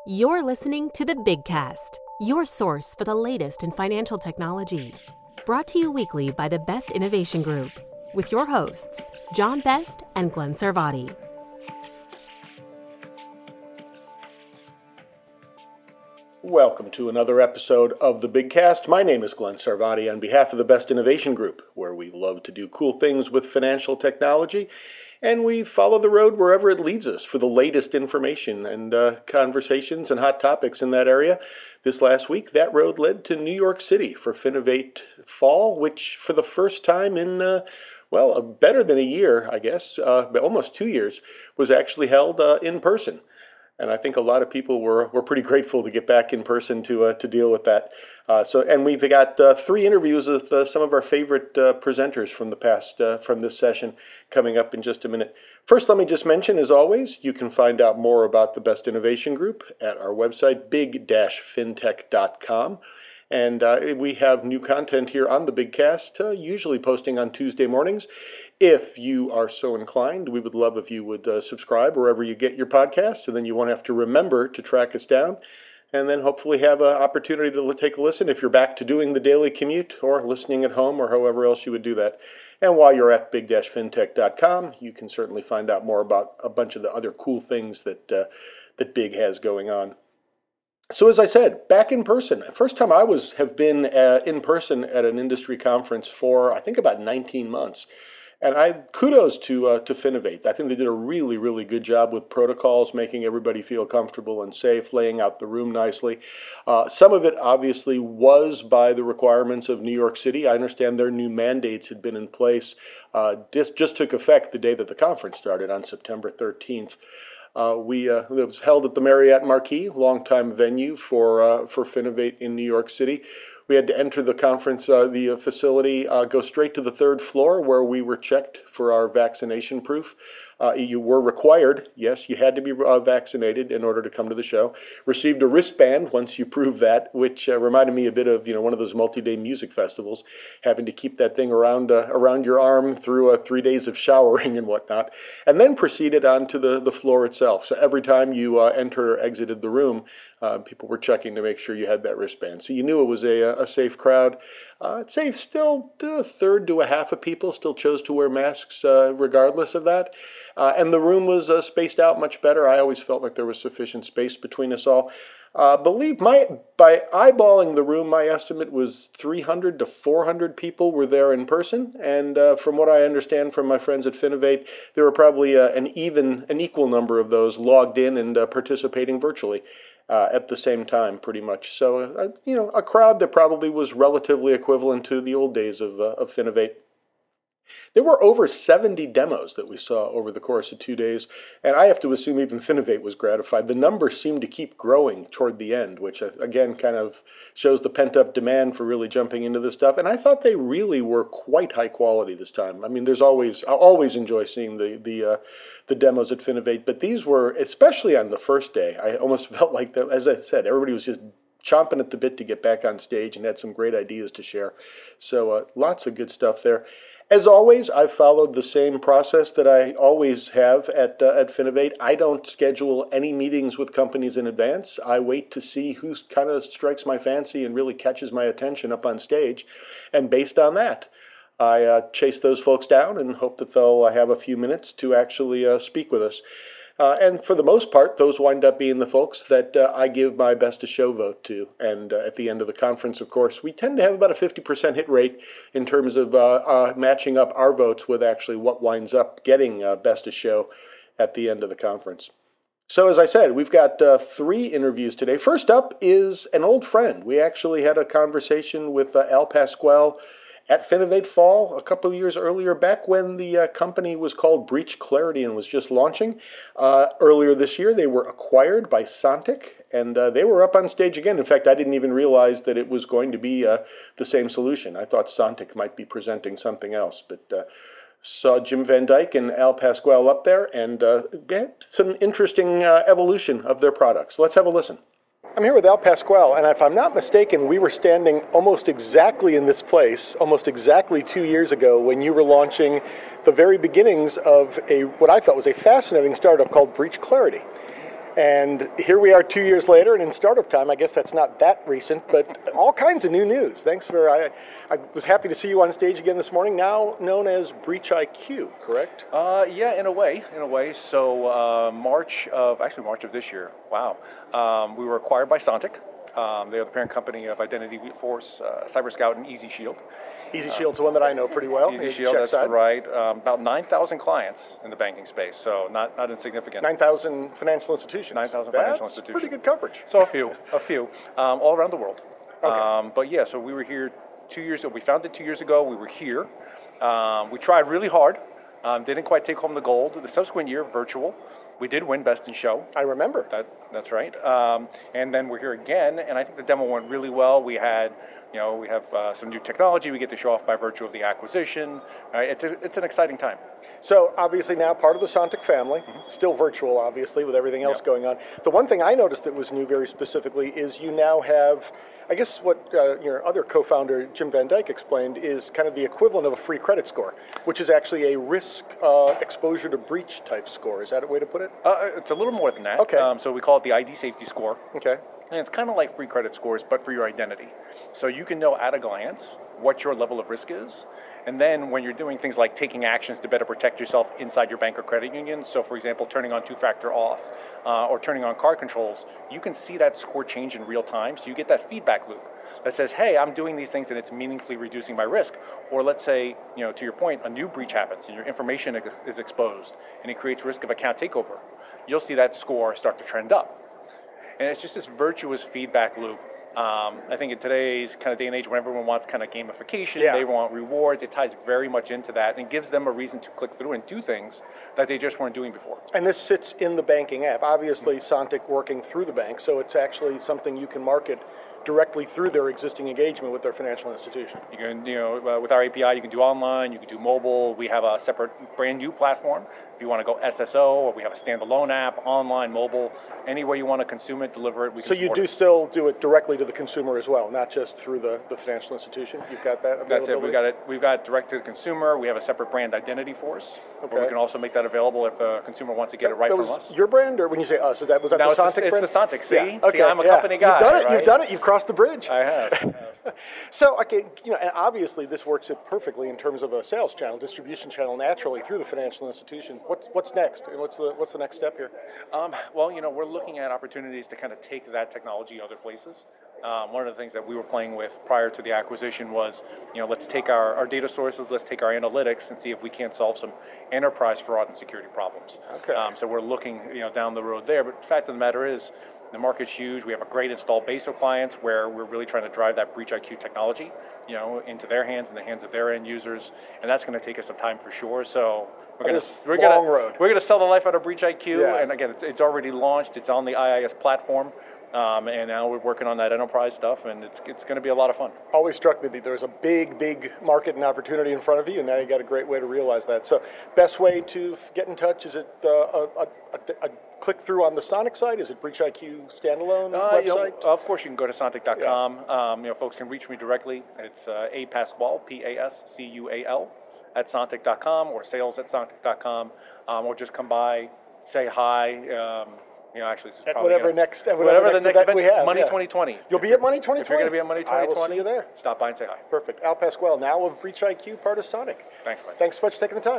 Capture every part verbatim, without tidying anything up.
You're listening to the Big Cast, your source for the latest in financial technology. Brought to you weekly by the Best Innovation Group, with your hosts, John Best and Glenn Sarvati. Welcome to another episode of the Big Cast. My name is Glenn Sarvati on behalf of the Best Innovation Group, where we love to do cool things with financial technology, and we follow the road wherever it leads us for the latest information and uh, conversations and hot topics in that area. This last week, that road led to New York City for Finovate Fall, which for the first time in, uh, well, uh, better than a year, I guess, uh, almost two years, was actually held uh, in person. And I think a lot of people were, were pretty grateful to get back in person to uh, to deal with that. Uh, so, and we've got uh, three interviews with uh, some of our favorite uh, presenters from the past uh, from this session coming up in just a minute. First, let me just mention, as always, you can find out more about the Best Innovation Group at our website, big dash fintech dot com. And uh, we have new content here on the Big Cast, uh, usually posting on Tuesday mornings. If you are so inclined, we would love if you would uh, subscribe wherever you get your podcasts, and then you won't have to remember to track us down, and then hopefully have an opportunity to take a listen if you're back to doing the daily commute or listening at home or however else you would do that. And while you're at big dash fintech dot com, you can certainly find out more about a bunch of the other cool things that uh, that Big has going on. So as I said, back in person. First time I was have been uh, in person at an industry conference for, I think, about nineteen months. And I kudos to uh, to Finovate. I think they did a really, really good job with protocols, making everybody feel comfortable and safe, laying out the room nicely. Uh, some of it obviously was by the requirements of New York City. I understand their new mandates had been in place. Uh, just, just took effect the day that the conference started on September thirteenth. Uh, we uh, it was held at the Marriott Marquis, longtime venue for uh, for Finovate in New York City. We had to enter the conference, uh, the uh, facility, uh, go straight to the third floor where we were checked for our vaccination proof. Uh, you were required, yes, you had to be uh, vaccinated in order to come to the show. Received a wristband once you proved that, which uh, reminded me a bit of, you know, one of those multi-day music festivals, having to keep that thing around uh, around your arm through uh, three days of showering and whatnot, and then proceeded on to the, the floor itself. So every time you uh, enter or exited the room, uh, people were checking to make sure you had that wristband. So you knew it was a, a safe crowd. Uh, I'd say still a third to a half of people still chose to wear masks uh, regardless of that. Uh, and the room was uh, spaced out much better. I always felt like there was sufficient space between us all. Uh, believe my by eyeballing the room, my estimate was three hundred to four hundred people were there in person. And uh, from what I understand from my friends at Finovate, there were probably uh, an even, an equal number of those logged in and uh, participating virtually uh, at the same time, pretty much. So, uh, you know, a crowd that probably was relatively equivalent to the old days of uh, of Finovate. There were over seventy demos that we saw over the course of two days, and I have to assume even Finovate was gratified. The numbers seemed to keep growing toward the end, which again kind of shows the pent-up demand for really jumping into this stuff. And I thought they really were quite high quality this time. I mean, there's always I always enjoy seeing the the uh, the demos at Finovate, but these were, especially on the first day, I almost felt like that. As I said, everybody was just chomping at the bit to get back on stage and had some great ideas to share. So uh, lots of good stuff there. As always, I've followed the same process that I always have at uh, at Finovate. I don't schedule any meetings with companies in advance. I wait to see who kind of strikes my fancy and really catches my attention up on stage. And based on that, I uh, chase those folks down and hope that they'll uh, have a few minutes to actually uh, speak with us. Uh, and for the most part, those wind up being the folks that uh, I give my best of show vote to. And uh, at the end of the conference, of course, we tend to have about a fifty percent hit rate in terms of uh, uh, matching up our votes with actually what winds up getting uh, best of show at the end of the conference. So as I said, we've got uh, three interviews today. First up is an old friend. We actually had a conversation with uh, Al Pasquale at Finovate Fall a couple of years earlier, back when the uh, company was called Breach Clarity and was just launching. Uh, earlier this year, they were acquired by Sontiq, and uh, they were up on stage again. In fact, I didn't even realize that it was going to be uh, the same solution. I thought Sontiq might be presenting something else, but uh, saw Jim Van Dyke and Al Pasquale up there, and uh, yeah, some interesting uh, evolution of their products. Let's have a listen. I'm here with Al Pasquale, and if I'm not mistaken, we were standing almost exactly in this place, almost exactly two years ago, when you were launching the very beginnings of a what I thought was a fascinating startup called Breach Clarity. And here we are two years later, and in startup time, I guess that's not that recent, but all kinds of new news. Thanks for, I, I was happy to see you on stage again this morning, now known as Breach I Q, correct? Uh, yeah, in a way, in a way. So uh, March of, actually March of this year, wow. Um, we were acquired by Sontiq. Um, they are the parent company of Identity Force, uh, CyberScout, and Easy Shield. Easy Shield's the one that I know pretty well. Easy Shield, that's side. right. Um, about nine thousand clients in the banking space, so not, not insignificant. nine thousand financial institutions. nine thousand financial That's institutions. pretty good coverage. So a few, a few, um, all around the world. Okay. Um, but yeah, so we were here two years ago. We founded two years ago. We were here. Um, we tried really hard. Um, didn't quite take home the gold. The subsequent year, virtual. We did win Best in Show. I remember. That, that's right. Um, and then we're here again, and I think the demo went really well. We had, you know, we have uh, some new technology we get to show off by virtue of the acquisition. Uh, it's, a, it's an exciting time. So obviously now part of the Sontiq family, mm-hmm. still virtual obviously with everything else yep. going on. The one thing I noticed that was new very specifically is you now have, I guess what uh, your other co-founder Jim Van Dyke explained is kind of the equivalent of a free credit score, which is actually a risk uh, exposure to breach type score. Is that a way to put it? Uh, it's a little more than that. Okay. Um, so we call it the I D safety score. Okay. And it's kind of like free credit scores, but for your identity. So you can know at a glance what your level of risk is. And then when you're doing things like taking actions to better protect yourself inside your bank or credit union, so for example, turning on two-factor auth uh, or turning on card controls, you can see that score change in real time. So you get that feedback loop that says, hey, I'm doing these things and it's meaningfully reducing my risk. Or let's say, you know, to your point, a new breach happens and your information is exposed and it creates risk of account takeover. You'll see that score start to trend up. And it's just this virtuous feedback loop. Um, I think in today's kind of day and age when everyone wants kind of gamification, yeah. they want rewards, it ties very much into that and gives them a reason to click through and do things that they just weren't doing before. And this sits in the banking app. Obviously, Sontiq working through the bank, so it's actually something you can market directly through their existing engagement with their financial institution. You can, you know, uh, with our A P I, you can do online, you can do mobile. We have a separate brand new platform. If you want to go S S O, or we have a standalone app, online, mobile, any way you want to consume it, deliver it, we can So you do it. still do it directly to the consumer as well, not just through the, the financial institution? You've got that availability? That's it. We've got it. We've got direct to the consumer. We have a separate brand identity for us. Okay. We can also make that available if the consumer wants to get it right that from was us. Your brand, or when you say us, is that was that no, the Sontiq it's the, brand? It's the Sontiq. See, yeah. Okay. see, I'm a yeah. company guy. You've done it. Right? You've done it. You've crossed the bridge. I have. So, okay, you know, and obviously this works it perfectly in terms of a sales channel, distribution channel, naturally through the financial institution. What's what's next, and what's the what's the next step here? Um, well, you know, we're looking at opportunities to kind of take that technology other places. Um, one of the things that we were playing with prior to the acquisition was, you know, let's take our, our data sources, let's take our analytics, and see if we can't solve some enterprise fraud and security problems. Okay. Um, so we're looking, you know, down the road there. But the fact of the matter is, the market's huge. We have a great installed base of clients where we're really trying to drive that Breach I Q technology, you know, into their hands and the hands of their end users, and that's going to take us some time for sure. So we're going to we're long going road. we're going to sell the life out of Breach I Q, Yeah. and again, it's, it's already launched. It's on the I I S platform. Um, and now we're working on that enterprise stuff, and it's it's going to be a lot of fun. Always struck me that there's a big, big market and opportunity in front of you, and now you got a great way to realize that. So, best way to get in touch, is it uh, a, a, a, a click through on the Sonic site? Is it Breach I Q standalone uh, website? You know, of course, you can go to Sontiq dot com. Yeah. Um, you know, folks can reach me directly. It's uh, A Pascual, P A S C U A L, at Sontiq dot com, or sales at Sontiq dot com, um, or just come by, say hi. Um, You know, actually, this is at probably whatever gonna, next, at whatever, whatever next the next event, event we have. Money yeah. twenty twenty. You'll be at Money twenty twenty? If you're going to be at Money twenty twenty, I will see you there. Stop by and say hi. Perfect. Al Pascual, now of Breach I Q, part of Sontiq. Thanks, Glenn. Thanks so much for taking the time.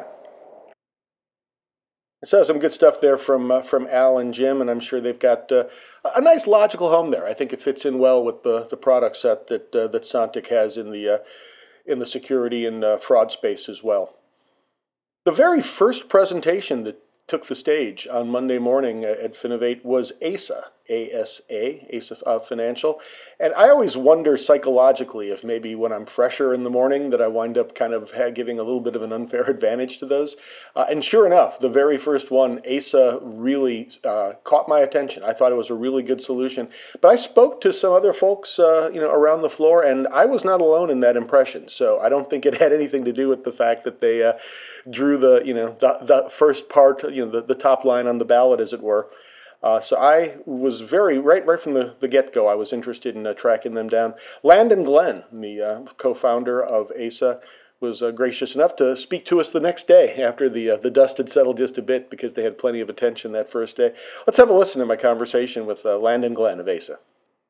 So some good stuff there from uh, from Al and Jim, and I'm sure they've got uh, a nice logical home there. I think it fits in well with the, the product set that uh, that Sontiq has in the uh, in the security and uh, fraud space as well. The very first presentation that took the stage on Monday morning at Finovate was A S A, A S A, A S A Financial. And I always wonder psychologically if maybe when I'm fresher in the morning that I wind up kind of giving a little bit of an unfair advantage to those. Uh, and sure enough, the very first one, A S A, really uh, caught my attention. I thought it was a really good solution. But I spoke to some other folks uh, you know, around the floor, and I was not alone in that impression. So I don't think it had anything to do with the fact that they uh, drew the, you know, the, the first part, you know, the, the top line on the ballot, as it were. Uh, so I was very, right right from the, the get-go, I was interested in uh, tracking them down. Landon Glenn, the uh, co-founder of A S A, was uh, gracious enough to speak to us the next day after the uh, the dust had settled just a bit because they had plenty of attention that first day. Let's have a listen to my conversation with uh, Landon Glenn of ASA.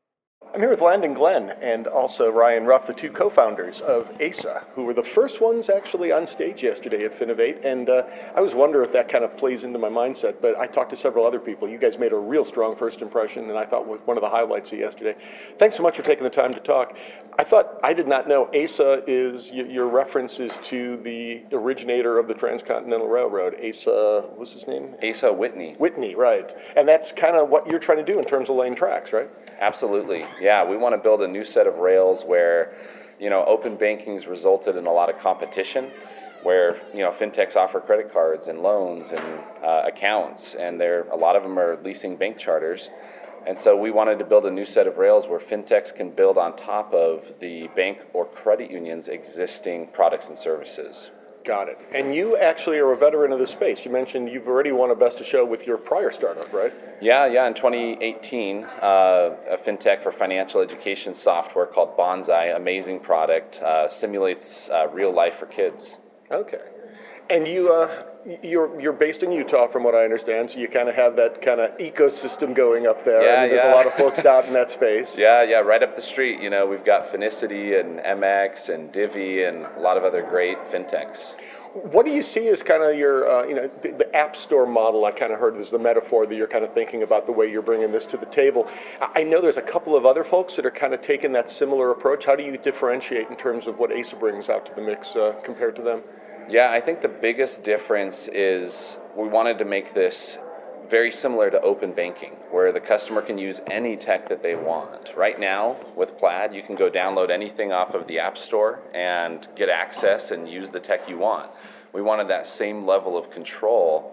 I'm here with Landon Glenn and also Ryan Ruff, the two co-founders of ASA, who were the first ones actually on stage yesterday at Finovate. And uh, I was wondering if that kind of plays into my mindset, but I talked to several other people. You guys made a real strong first impression, and I thought was one of the highlights of yesterday. Thanks so much for taking the time to talk. I thought, I did not know ASA is, your reference is to the originator of the Transcontinental Railroad, Asa, what was his name? Asa Whitney. Whitney, right. And that's kind of what you're trying to do in terms of laying tracks, right? Absolutely. Yeah, we want to build a new set of rails where, you know, open banking's resulted in a lot of competition, where, you know, fintechs offer credit cards and loans and uh, accounts, and there a lot of them are leasing bank charters. And so we wanted to build a new set of rails where fintechs can build on top of the bank or credit union's existing products and services. Got it. And you actually are a veteran of the space. You mentioned you've already won a Best of Show with your prior startup, right? Yeah, yeah. In twenty eighteen, uh, a fintech for financial education software called Bonsai, amazing product, uh, simulates uh, real life for kids. Okay. And you, uh, you're you're based in Utah, from what I understand, so you kind of have that kind of ecosystem going up there. Yeah, I mean, there's yeah. a lot of folks out in that space. Yeah, yeah, right up the street. You know, we've got Finicity and M X and Divvy and a lot of other great fintechs. What do you see as kind of your, uh, you know, the, the app store model? I kind of heard as the metaphor that you're kind of thinking about the way you're bringing this to the table. I know there's a couple of other folks that are kind of taking that similar approach. How do you differentiate in terms of what ASA brings out to the mix uh, compared to them? Yeah, I think the biggest difference is we wanted to make this very similar to open banking, where the customer can use any tech that they want. Right now, with Plaid, you can go download anything off of the App Store and get access and use the tech you want. We wanted that same level of control,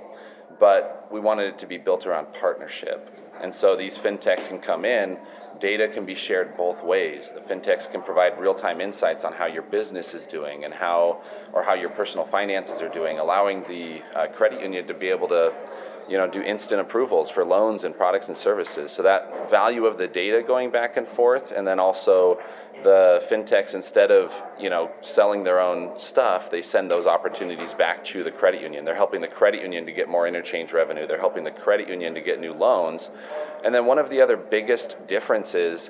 but we wanted it to be built around partnership. And so these fintechs can come in, data can be shared both ways. The fintechs can provide real-time insights on how your business is doing and how, or how your personal finances are doing, allowing the uh, credit union to be able to, you know, do instant approvals for loans and products and services. So that value of the data going back and forth, and then also the fintechs, instead of, you know, selling their own stuff, they send those opportunities back to the credit union. They're helping the credit union to get more interchange revenue. They're helping the credit union to get new loans. And then one of the other biggest differences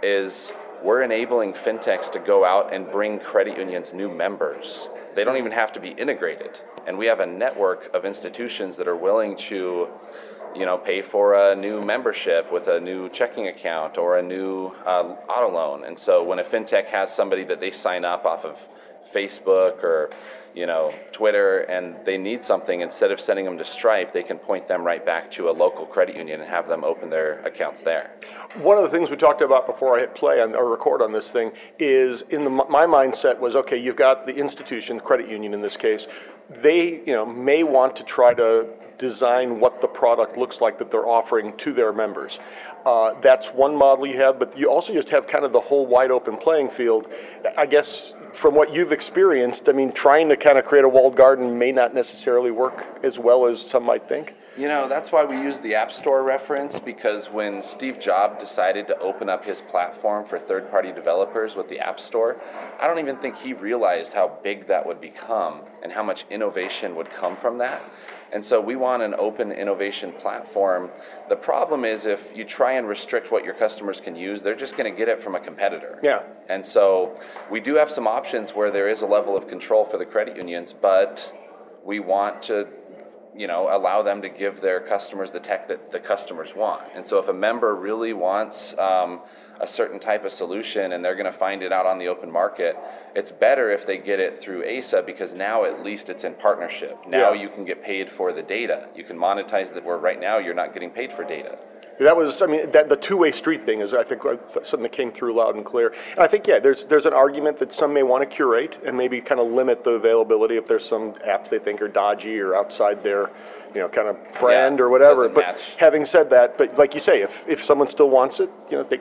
is we're enabling fintechs to go out and bring credit unions new members. They don't even have to be integrated. And we have a network of institutions that are willing to, you know, pay for a new membership with a new checking account or a new uh, auto loan. And so when a fintech has somebody that they sign up off of Facebook or, you know, Twitter, and they need something, instead of sending them to Stripe, they can point them right back to a local credit union and have them open their accounts there. One of the things we talked about before I hit play on, or record on this thing is, in the, my mindset was, okay, you've got the institution, the credit union in this case, they, you know, may want to try to design what the product looks like that they're offering to their members. Uh, that's one model you have, but you also just have kind of the whole wide open playing field. I guess from what you've experienced, I mean, trying to kind of create a walled garden may not necessarily work as well as some might think. You know, that's why we use the App Store reference, because when Steve Jobs decided to open up his platform for third-party developers with the App Store, I don't even think he realized how big that would become and how much innovation would come from that. And so we want an open innovation platform. The problem is if you try and restrict what your customers can use, they're just going to get it from a competitor. Yeah. And so we do have some options where there is a level of control for the credit unions, but we want to, you know, allow them to give their customers the tech that the customers want. And so if a member really wants um, a certain type of solution and they're going to find it out on the open market, it's better if they get it through ASA, because now at least it's in partnership. Now Yeah. you can get paid for the data. You can monetize that, where right now you're not getting paid for data. That was, I mean, that the two-way street thing is, I think, something that came through loud and clear. And I think, yeah, there's there's an argument that some may want to curate and maybe kind of limit the availability if there's some apps they think are dodgy or outside their, you know, kind of brand Yeah, or whatever. doesn't But match. having said that, but like you say, if if someone still wants it, you know, they can find it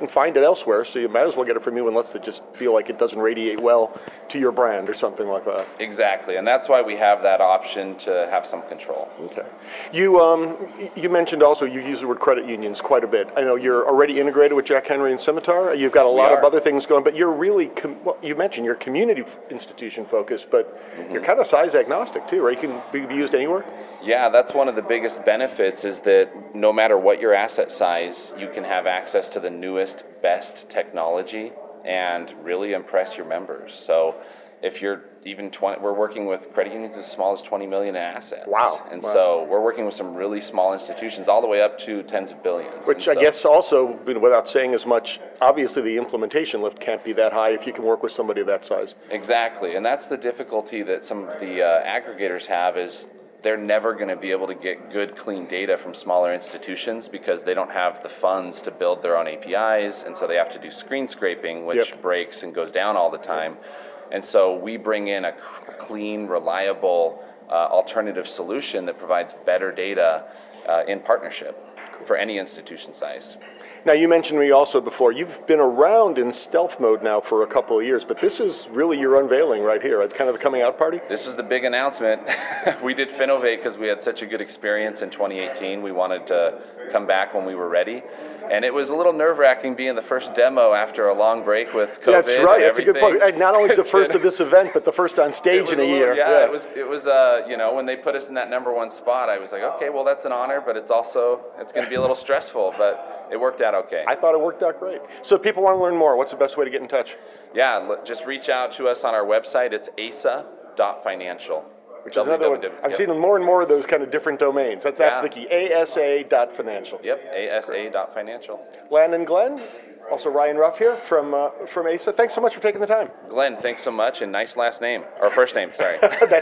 elsewhere, so you might as well get it from you unless they just feel like it doesn't radiate well to your brand or something like that. Exactly, and that's why we have that option to have some control. Okay. You um, you mentioned also, you use the word credit unions quite a bit. I know you're already integrated with Jack Henry and Scimitar. You've got a lot of other things going, but you're really, com- well, you mentioned you're community f- institution focused, but mm-hmm. you're kind of size agnostic too, right? You can be used anywhere? Yeah, that's one of the biggest benefits is that no matter what your asset size, you can have access to the newest, best technology and really impress your members. So if you're even twenty, we're working with credit unions as small as twenty million in assets. Wow. And wow. so we're working with some really small institutions all the way up to tens of billions. Which and I so, guess also, you know, without saying as much, obviously the implementation lift can't be that high if you can work with somebody that size. Exactly. And that's the difficulty that some of the uh, aggregators have is they're never going to be able to get good, clean data from smaller institutions because they don't have the funds to build their own A P Is, and so they have to do screen scraping, which yep. breaks and goes down all the time. And so we bring in a clean, reliable uh, alternative solution that provides better data uh, in partnership for any institution size. Now, you mentioned me also before, you've been around in stealth mode now for a couple of years, but this is really your unveiling right here. It's kind of the coming out party? This is the big announcement. We did Finovate because we had such a good experience in twenty eighteen. We wanted to come back when we were ready. And it was a little nerve-wracking being the first demo after a long break with COVID. That's right. And That's a good point. Not only the first of this event, but the first on stage in a, a little, year. Yeah, yeah, it was. It was. Uh, you know, when they put us in that number one spot, I was like, okay, well, that's an honor, but it's also it's going to be a little stressful. But it worked out okay. I thought it worked out great. So, if people want to learn more, what's the best way to get in touch? Yeah, just reach out to us on our website. It's a s a dot financial. Which is another one. I'm yep. seeing more and more of those kind of different domains. That's that's yeah. the key. A S A dot financial. Yep, A S A dot financial. Landon Glenn, also Ryan Ruff here from uh, from A S A. Thanks so much for taking the time. Glenn, thanks so much, and nice last name or first name. Sorry. That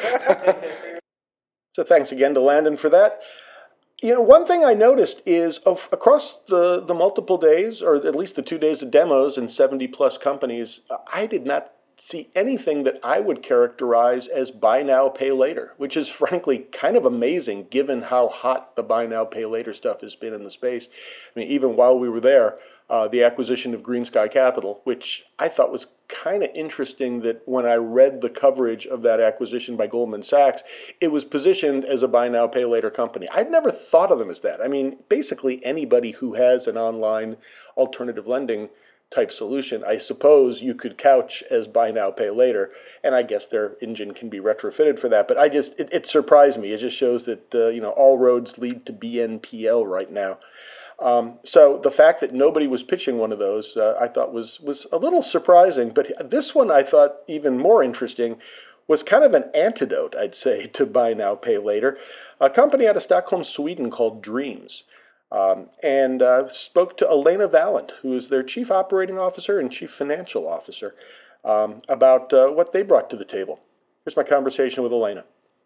too. So thanks again to Landon for that. You know, one thing I noticed is of, across the, the multiple days, or at least the two days of demos and seventy plus companies, I did not see anything that I would characterize as buy now, pay later, which is frankly kind of amazing given how hot the buy now, pay later stuff has been in the space. I mean, even while we were there, uh, the acquisition of Green Sky Capital, which I thought was kind of interesting that when I read the coverage of that acquisition by Goldman Sachs, it was positioned as a buy now, pay later company. I'd never thought of them as that. I mean, basically anybody who has an online alternative lending type solution, I suppose you could couch as buy now, pay later, and I guess their engine can be retrofitted for that. But I just, it, it surprised me. It just shows that uh, you know, all roads lead to B N P L right now. Um, so the fact that nobody was pitching one of those, uh, I thought was was a little surprising. But this one I thought even more interesting was kind of an antidote, I'd say, to buy now, pay later. A company out of Stockholm, Sweden called Dreams. Um, and uh, spoke to Elena Valent, who is their Chief Operating Officer and Chief Financial Officer, um, about uh, what they brought to the table. Here's my conversation with Elena.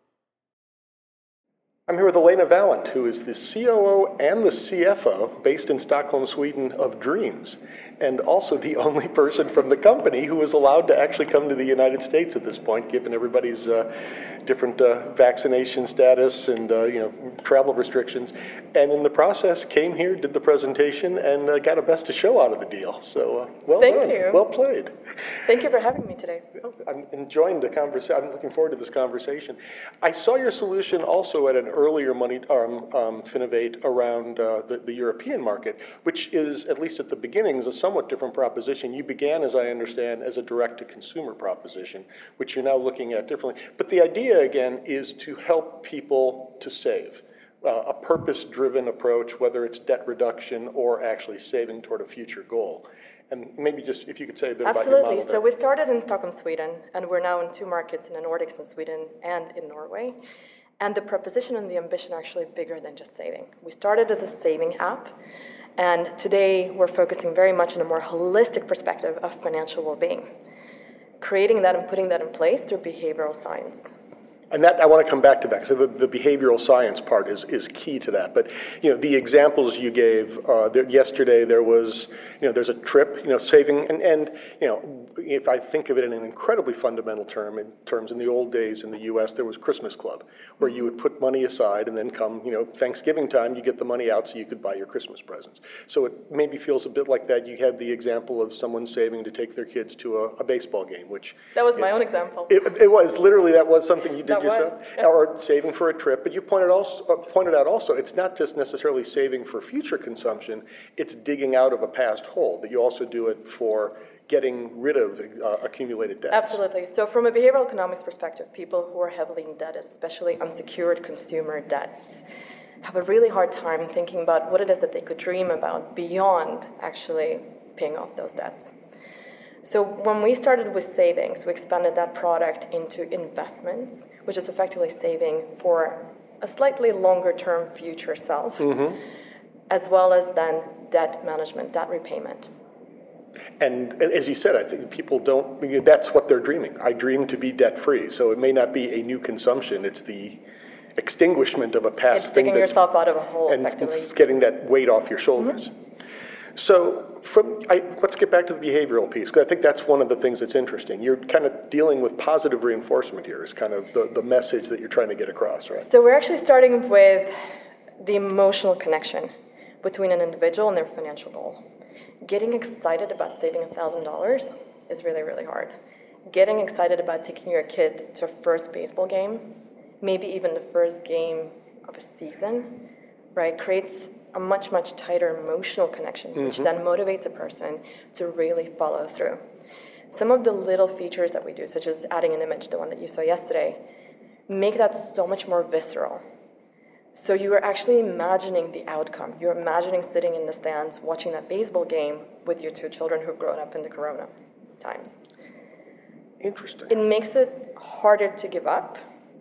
I'm here with Elena Valent, who is the C O O and the C F O, based in Stockholm, Sweden, of Dreams, and also the only person from the company who is allowed to actually come to the United States at this point, given everybody's uh, different uh, vaccination status and uh, you know, travel restrictions. And in the process, came here, did the presentation, and uh, got a best of show out of the deal. So uh, well Thank done. you. Well played. Thank you for having me today. I'm enjoying the conversation. I'm looking forward to this conversation. I saw your solution also at an earlier money um, um, Finovate around uh, the, the European market, which is, at least at the beginnings, a somewhat different proposition. You began, as I understand, as a direct-to-consumer proposition, which you're now looking at differently. But the idea, again, is to help people to save. Uh, a purpose-driven approach, whether it's debt reduction or actually saving toward a future goal. And maybe just if you could say a bit Absolutely. about your model there. So we started in Stockholm, Sweden, and we're now in two markets, in the Nordics in Sweden and in Norway. And the proposition and the ambition are actually bigger than just saving. We started as a saving app, and today we're focusing very much on a more holistic perspective of financial well-being, creating that and putting that in place through behavioral science. And that, I want to come back to that, so the, the behavioral science part is, is key to that. But, you know, the examples you gave, uh, there, yesterday there was, you know, there's a trip, you know, saving, and, and, you know, if I think of it in an incredibly fundamental term, in terms in the old days in the U S, there was Christmas Club, where you would put money aside and then come, you know, Thanksgiving time, you get the money out so you could buy your Christmas presents. So it maybe feels a bit like that. You have the example of someone saving to take their kids to a, a baseball game, which... That was my is, own example. It, it was, literally, that was something you did that yourself. Was, yeah. Or saving for a trip. But you pointed, also, uh, pointed out also, it's not just necessarily saving for future consumption, it's digging out of a past hole, that you also do it for getting rid of uh, accumulated debts. Absolutely. So from a behavioral economics perspective, people who are heavily indebted, especially unsecured consumer debts, have a really hard time thinking about what it is that they could dream about beyond actually paying off those debts. So when we started with savings, we expanded that product into investments, which is effectively saving for a slightly longer term future self, mm-hmm. as well as then debt management, debt repayment. And, and as you said, I think people don't, I mean, that's what they're dreaming. I dream to be debt-free. So it may not be a new consumption, it's the extinguishment of a past it's thing. It's digging yourself out of a hole, and effectively. And getting that weight off your shoulders. Mm-hmm. So from, I, let's get back to the behavioral piece, because I think that's one of the things that's interesting. You're kind of dealing with positive reinforcement here, is kind of the, the message that you're trying to get across, right? So we're actually starting with the emotional connection between an individual and their financial goal. Getting excited about saving one thousand dollars is really, really hard. Getting excited about taking your kid to a first baseball game, maybe even the first game of a season, right, creates a much, much tighter emotional connection, mm-hmm. which then motivates a person to really follow through. Some of the little features that we do, such as adding an image, the one that you saw yesterday, make that so much more visceral. So you are actually imagining the outcome. You're imagining sitting in the stands watching that baseball game with your two children who've grown up in the corona times. Interesting. It makes it harder to give up.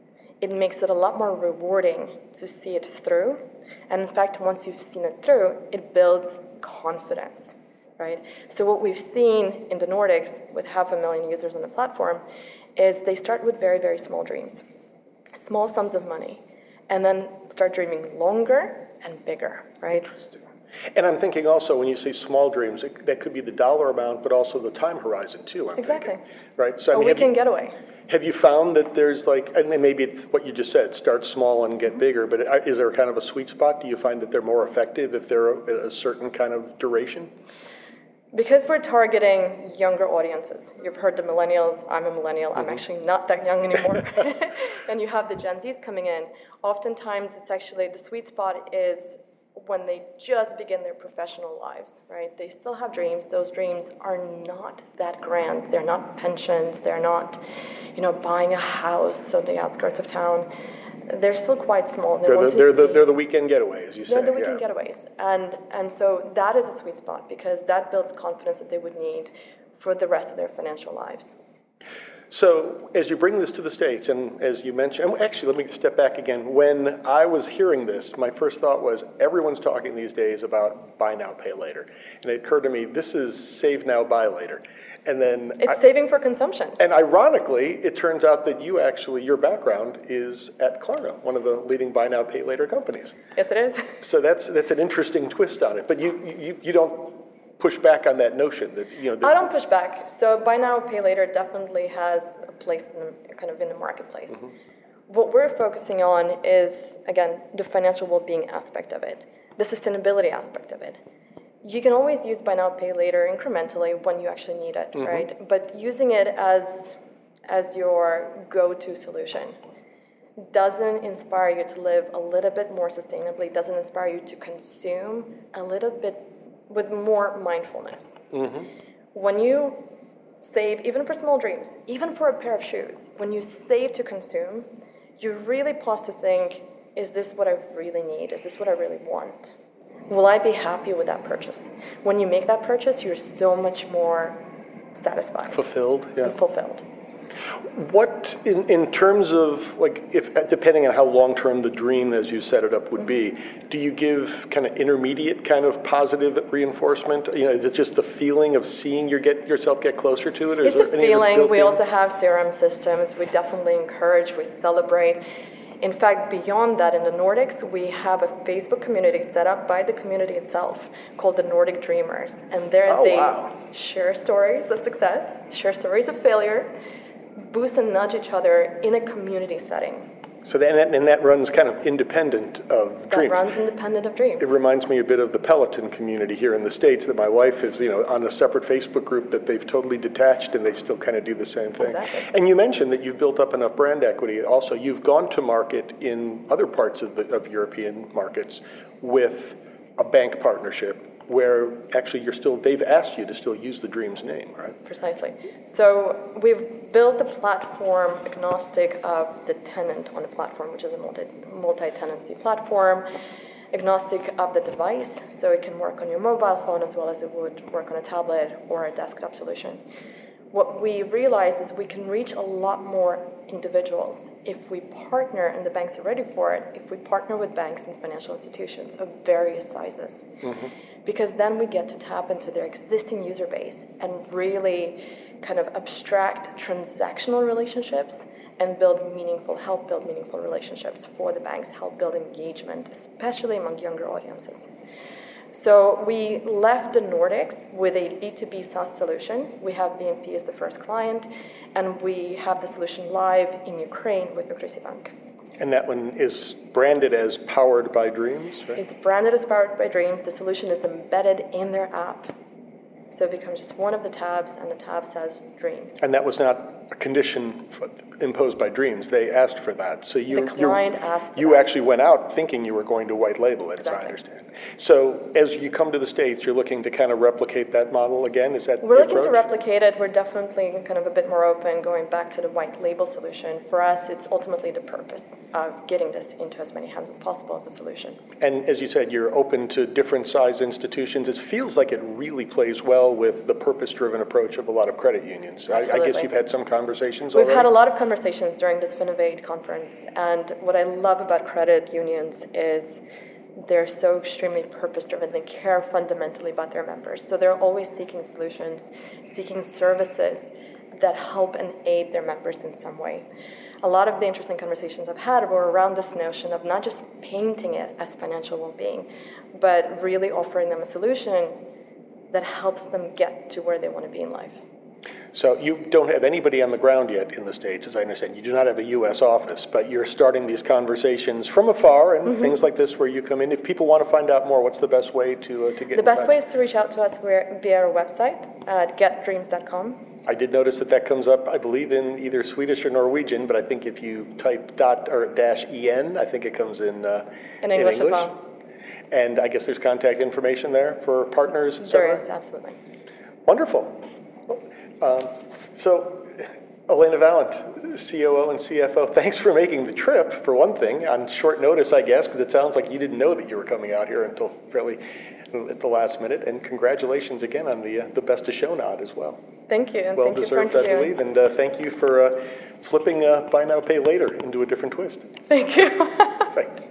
It makes it a lot more rewarding to see it through. And in fact, once you've seen it through, it builds confidence, right? So what we've seen in the Nordics with half a million users on the platform is they start with very, very small dreams, small sums of money, and then start dreaming longer and bigger, right? Interesting. And I'm thinking also, when you say small dreams, it, that could be the dollar amount, but also the time horizon too, I'm exactly. thinking. Right? So, I a mean, weekend you, getaway. Have you found that there's like, I mean, maybe it's what you just said, start small and get mm-hmm. bigger, but is there kind of a sweet spot? Do you find that they're more effective if they're a, a certain kind of duration? Because we're targeting younger audiences. You've heard the millennials. I'm a millennial. Mm-hmm. I'm actually not that young anymore. And you have the Gen Zs coming in. Oftentimes, it's actually, the sweet spot is when they just begin their professional lives, right? They still have dreams. Those dreams are not that grand. They're not pensions. They're not, you know, buying a house on the outskirts of town. They're still quite small. They they're, want the, they're, to the, they're the weekend getaway, as you say. They're the weekend yeah. getaways. And, and so that is a sweet spot because that builds confidence that they would need for the rest of their financial lives. So as you bring this to the States, and as you mentioned, actually, let me step back again. When I was hearing this, my first thought was, everyone's talking these days about buy now, pay later. And it occurred to me, this is save now, buy later. And then it's I, saving for consumption. And ironically, it turns out that you actually, your background is at Klarna, one of the leading buy now, pay later companies. Yes, it is. So that's that's an interesting twist on it. But you you, you don't push back on that notion that you know. That, I don't push back. So buy now, pay later definitely has a place in the, kind of in the marketplace. Mm-hmm. What we're focusing on is, again, the financial well-being aspect of it, the sustainability aspect of it. You can always use buy now, pay later incrementally when you actually need it, mm-hmm. right? But using it as as your go-to solution doesn't inspire you to live a little bit more sustainably, doesn't inspire you to consume a little bit with more mindfulness. Mm-hmm. When you save, even for small dreams, even for a pair of shoes, when you save to consume, you really pause to think, is this what I really need? Is this what I really want? Will I be happy with that purchase? When you make that purchase, you're so much more satisfied. Fulfilled, yeah. And fulfilled. What, in, in terms of, like, if depending on how long-term the dream, as you set it up, would mm-hmm. be, do you give kind of intermediate kind of positive reinforcement? You know, is it just the feeling of seeing your get yourself get closer to it? Or it's is the there feeling. We in? also have C R M systems. We definitely encourage, we celebrate. In fact, beyond that, in the Nordics, we have a Facebook community set up by the community itself called the Nordic Dreamers. And there oh, they wow. share stories of success, share stories of failure, boost and nudge each other in a community setting. So that, and that runs kind of independent of That Dreams. runs independent of Dreams. It reminds me a bit of the Peloton community here in the States, that my wife is, you know, on a separate Facebook group that they've totally detached, and they still kind of do the same thing. Exactly. And you mentioned that you've built up enough brand equity. Also, you've gone to market in other parts of the of European markets with a bank partnership, where actually you're still, they've asked you to still use the Dreams name, right? Precisely. So we've built the platform agnostic of the tenant on the platform, which is a multi, multi-tenancy platform, agnostic of the device, so it can work on your mobile phone as well as it would work on a tablet or a desktop solution. What we realized is we can reach a lot more individuals if we partner, and the banks are ready for it, if we partner with banks and financial institutions of various sizes. Mm-hmm. Because then we get to tap into their existing user base and really kind of abstract transactional relationships and build meaningful, help build meaningful relationships for the banks, help build engagement, especially among younger audiences. So we left the Nordics with a B two B SaaS solution. We have B N P as the first client, and we have the solution live in Ukraine with Ukrsy Bank. And that one is branded as Powered by Dreams, right? It's branded as Powered by Dreams. The solution is embedded in their app. So it becomes just one of the tabs, and the tab says Dreams. And that was not a condition f- imposed by Dreams. They asked for that. So you, The client asked for you that. actually went out thinking you were going to white label it, Exactly. as I understand. So as you come to the States, you're looking to kind of replicate that model again? Is that We're the looking to approach? replicate it. We're definitely kind of a bit more open, going back to the white label solution. For us, it's ultimately the purpose of getting this into as many hands as possible as a solution. And as you said, you're open to different sized institutions. It feels like it really plays well with the purpose-driven approach of a lot of credit unions. I, I guess Absolutely. you've had some conversations We've already? had a lot of conversations during this Finovate conference, and what I love about credit unions is they're so extremely purpose-driven. They care fundamentally about their members. So they're always seeking solutions, seeking services that help and aid their members in some way. A lot of the interesting conversations I've had were around this notion of not just painting it as financial well-being, but really offering them a solution that helps them get to where they want to be in life. So you don't have anybody on the ground yet in the States, as I understand. You do not have a U S office, but you're starting these conversations from afar and mm-hmm. things like this where you come in. If people want to find out more, what's the best way to uh, to get The in best touch? way is to reach out to us via our website at get dreams dot com. I did notice that that comes up, I believe, in either Swedish or Norwegian, but I think if you type dot or dash en, I think it comes in, uh, in English, in English as well. And I guess there's contact information there for partners, et cetera? There is, absolutely. Wonderful. Um, so, Elena Valent, C O O and C F O, thanks for making the trip, for one thing, on short notice, I guess, because it sounds like you didn't know that you were coming out here until fairly at the last minute. And congratulations again on the uh, the Best of Show nod as well. Thank you, and well thank you for deserved, I believe, and uh, thank you for uh, flipping uh, Buy Now, Pay Later into a different twist. Thank you. Thanks.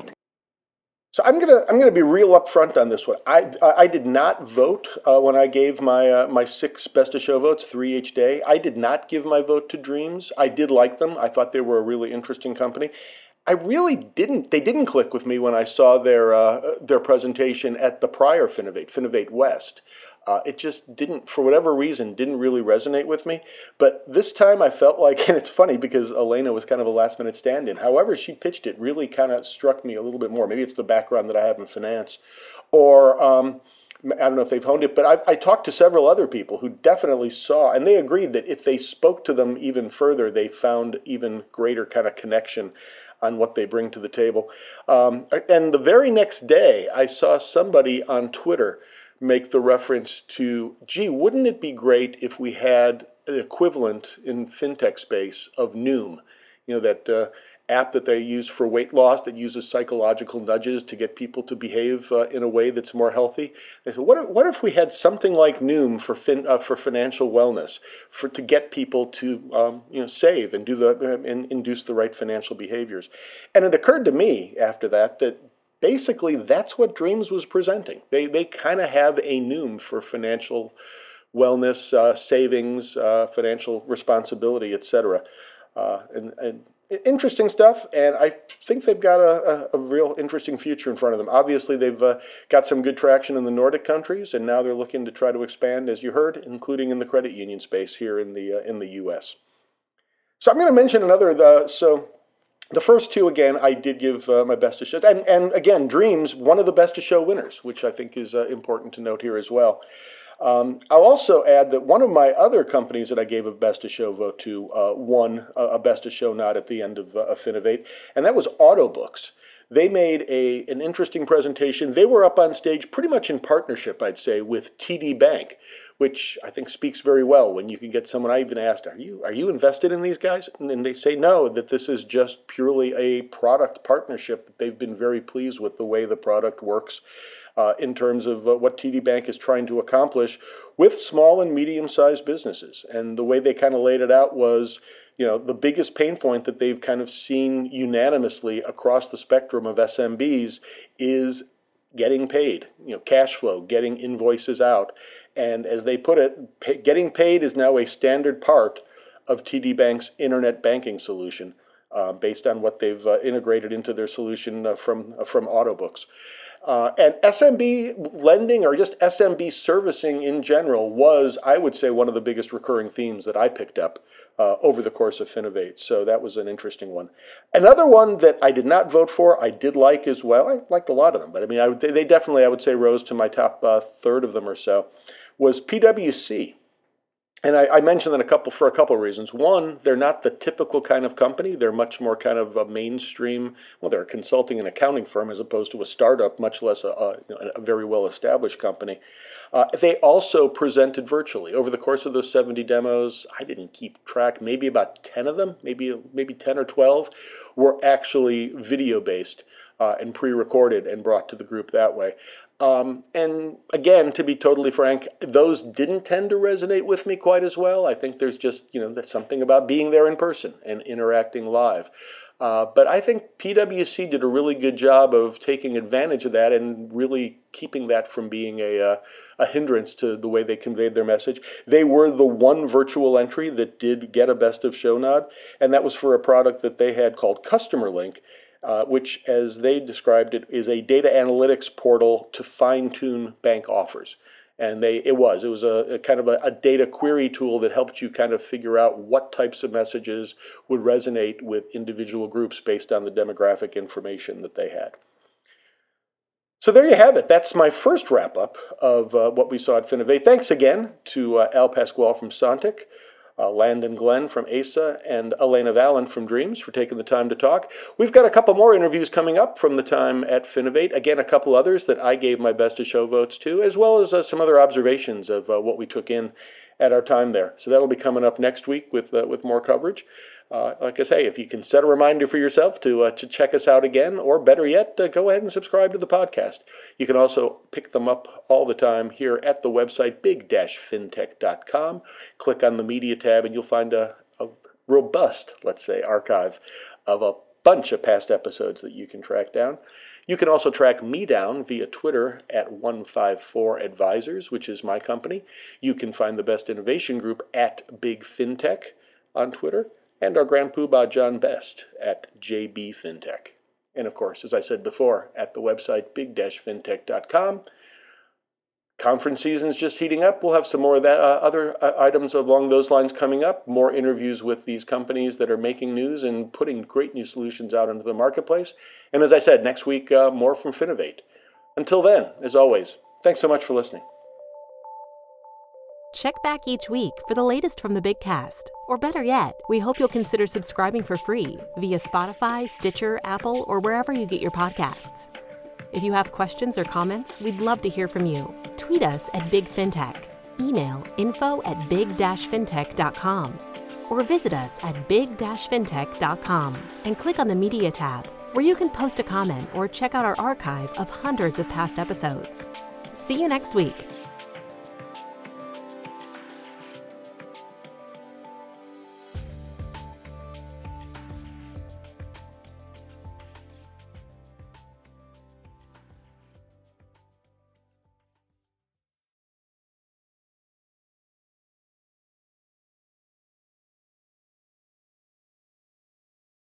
So I'm gonna I'm gonna be real upfront on this one. I I did not vote uh, when I gave my uh, my six Best of Show votes, three each day. I did not give my vote to Dreams. I did like them. I thought they were a really interesting company. I really didn't. They didn't click with me when I saw their uh, their presentation at the prior Finovate, Finovate West. Uh, it just didn't, for whatever reason, didn't really resonate with me. But this time I felt like, and it's funny because Elena was kind of a last-minute stand-in. However she pitched it really kind of struck me a little bit more. Maybe it's the background that I have in finance. Or, um, I don't know if they've honed it, but I, I talked to several other people who definitely saw, and they agreed that if they spoke to them even further, they found even greater kind of connection on what they bring to the table. Um, and the very next day, I saw somebody on Twitter make the reference to, gee, wouldn't it be great if we had an equivalent in fintech space of Noom? You know, that uh, app that they use for weight loss that uses psychological nudges to get people to behave uh, in a way that's more healthy. They said, what if, what if we had something like Noom for fin, uh, for financial wellness, for to get people to um, you know save and do the uh, and induce the right financial behaviors? And it occurred to me after that that basically, that's what Dreams was presenting. They they kind of have a Noom for financial wellness, uh, savings, uh, financial responsibility, et cetera. Uh, and, and interesting stuff, and I think they've got a, a, a real interesting future in front of them. Obviously, they've uh, got some good traction in the Nordic countries, and now they're looking to try to expand, as you heard, including in the credit union space here in the uh, in the U S. So I'm going to mention another. The, so the first two, again, I did give uh, my best to show, and and again, Dreams, one of the best to show winners, which I think is uh, important to note here as well. Um, I'll also add that one of my other companies that I gave a Best of Show vote to uh, won a, a Best of Show nod at the end of, uh, of Finovate, and that was Autobooks. They made a an interesting presentation. They were up on stage pretty much in partnership, I'd say, with T D Bank, which I think speaks very well when you can get someone. I even asked, are you are you invested in these guys? And they say no, that this is just purely a product partnership, that they've been very pleased with the way the product works. Uh, in terms of uh, what T D Bank is trying to accomplish with small and medium-sized businesses. And the way they kind of laid it out was, you know, the biggest pain point that they've kind of seen unanimously across the spectrum of S M Bs is getting paid, you know, cash flow, getting invoices out. And as they put it, pay, getting paid is now a standard part of T D Bank's internet banking solution, uh, based on what they've uh, integrated into their solution uh, from, uh, from Autobooks. Uh, and S M B lending, or just S M B servicing in general, was, I would say, one of the biggest recurring themes that I picked up uh, over the course of Finovate. So that was an interesting one. Another one that I did not vote for, I did like as well. I liked a lot of them, but I mean, I would, they definitely, I would say, rose to my top uh, third of them or so, was P W C. And I, I mentioned that a couple for a couple of reasons. One, they're not the typical kind of company. They're much more kind of a mainstream. Well, they're a consulting and accounting firm as opposed to a startup, much less a, a, you know, a very well-established company. Uh, they also presented virtually over the course of those seventy demos. I didn't keep track. Maybe about ten of them, maybe maybe ten or twelve, were actually video-based uh, and pre-recorded and brought to the group that way. Um, and again, to be totally frank, those didn't tend to resonate with me quite as well. I think there's just, you know, there's something about being there in person and interacting live. Uh, but I think P W C did a really good job of taking advantage of that and really keeping that from being a, uh, a hindrance to the way they conveyed their message. They were the one virtual entry that did get a Best of Show nod, and that was for a product that they had called Customer Link, Uh, which, as they described it, is a data analytics portal to fine-tune bank offers. And they, it was, it was a, a kind of a, a data query tool that helped you kind of figure out what types of messages would resonate with individual groups based on the demographic information that they had. So there you have it. That's my first wrap-up of uh, what we saw at Finovate. Thanks again to uh, Al Pasquale from Sontiq, Uh, Landon Glenn from A S A, and Elena Vallon from Dreams for taking the time to talk. We've got a couple more interviews coming up from the time at Finovate. Again, a couple others that I gave my Best of Show votes to, as well as uh, some other observations of uh, what we took in at our time there. So that'll be coming up next week with uh, with more coverage. Uh, like I say, if you can set a reminder for yourself to uh, to check us out again, or better yet, uh, go ahead and subscribe to the podcast. You can also pick them up all the time here at the website big dash fintech dot com. Click on the media tab and you'll find a, a robust, let's say, archive of a bunch of past episodes that you can track down. You can also track me down via Twitter at one five four Advisors, which is my company. You can find the Best Innovation Group at Big Fintech on Twitter, and our Grand Poobah John Best at J B Fintech. And of course, as I said before, at the website big dash fintech dot com. Conference season's just heating up. We'll have some more of that, uh, other uh, items along those lines coming up. More interviews with these companies that are making news and putting great new solutions out into the marketplace. And as I said, next week, uh, more from Finovate. Until then, as always, thanks so much for listening. Check back each week for the latest from the Big Cast. Or better yet, we hope you'll consider subscribing for free via Spotify, Stitcher, Apple, or wherever you get your podcasts. If you have questions or comments, we'd love to hear from you. Tweet us at Big Fintech, email info at big dash fintech dot com, or visit us at big dash fintech dot com and click on the Media tab, where you can post a comment or check out our archive of hundreds of past episodes. See you next week.